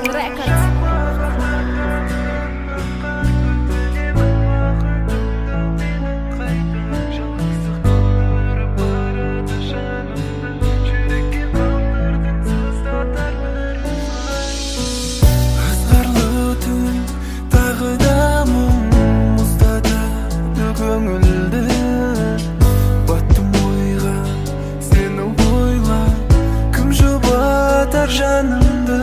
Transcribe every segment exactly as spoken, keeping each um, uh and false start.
Sultan Records. Жанымды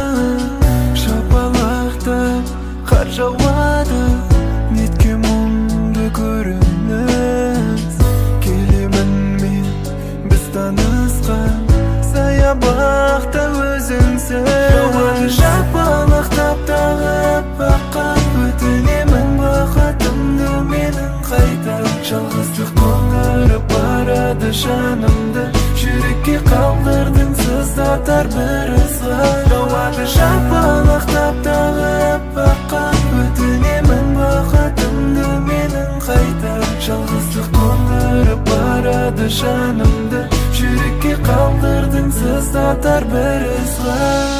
шапалақтап қар жауады, нетке мұңды көрініс. Келемін мен біз танысқан саябақта өзіңсіз. Жауады шапалақтап тағы аппаққа, өтінемін бақытымды менің қайта. Жалғыздық тоңдырып барады жанымды, жүрекке қалдырдың сыздатар бір ызғар. Жауады шапалақтап тағы аппаққа, өтінемін бақытымды менің қайта. Жалғыздық тоңдырып барады жанымды, жүрекке қалдырдың сыздатар бір ызғар.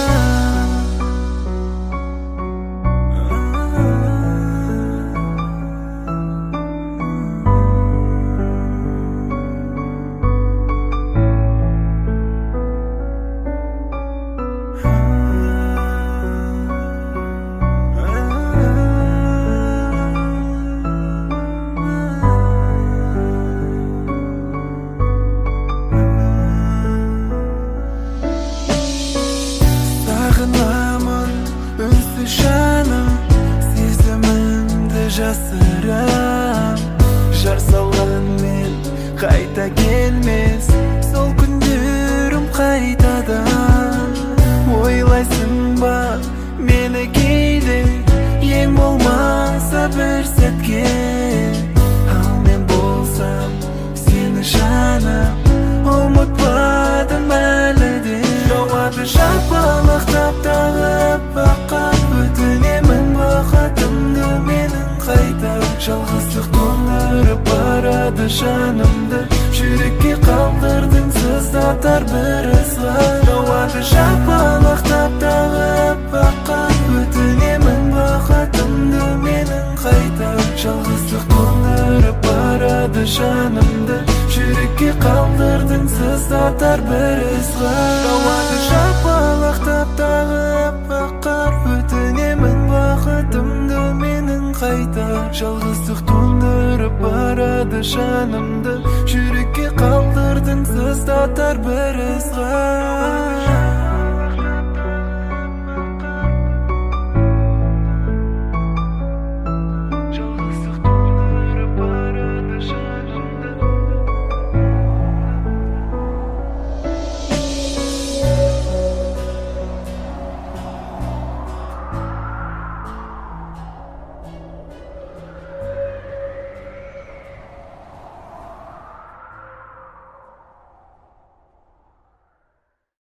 Жасырам, жар салған мен қайта келмес, сол күндерім қайтадан. Ойлайсың ба мені кейде, ең болмаса бір сәтке. Ал мен болсам сені жаным, ұмытпадым әлі де. Жауады шапалақтап тағы аппаққа, өтінемін бақытымды менің қайта. Жалғыздық тоңдырып барады жанымды, жүрекке қалдырдың сыздатар бір ызғар. Жауады шапалақтап тағы аппаққа, өтінемін бақытымды менің қайта. Жалғыздық тоңдырып барады жанымды, жүрекке қалдырдың сыздатар бір ызғар. Жауады шапалақтап тағы аппаққа, өтінемін бақытымды менің қайта. Жалғыздық тоңдырып барады жанымды, жүрекке қалдырдың сыздатар бір ызғар.